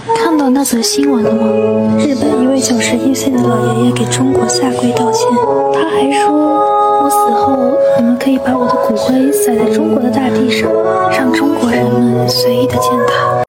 看到那则新闻了吗？日本一位91岁的老爷爷给中国下跪道歉，他还说，我死后你们可以把我的骨灰撒在中国的大地上，让中国人们随意的践踏。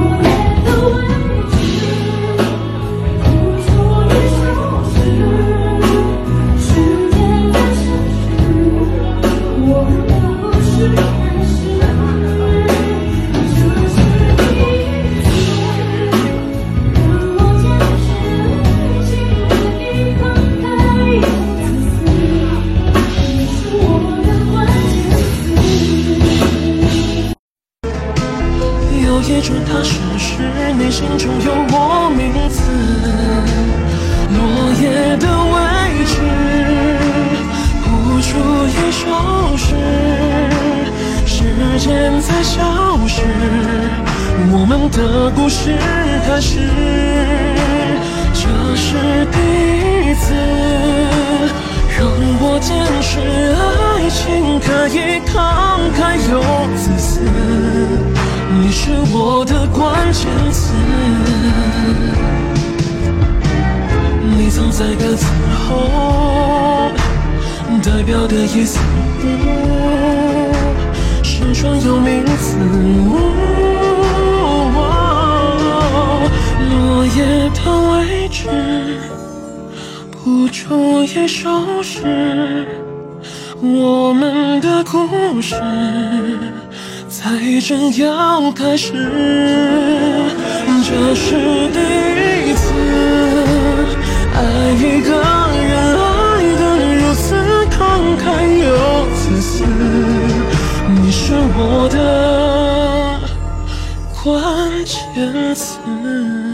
有一种踏实是你心中有我名字，落叶的位置，谱出一首诗，时间在消失，我们的故事开始，这是第一次让我见识爱情可以慷慨又自私，你是我的关键词，你藏在歌词后，代表的意思是专有名词。落叶的位置，谱出一首诗，我们的故事才正要开始，这是第一次爱一个人，爱得如此慷慨又自私，你是我的关键词。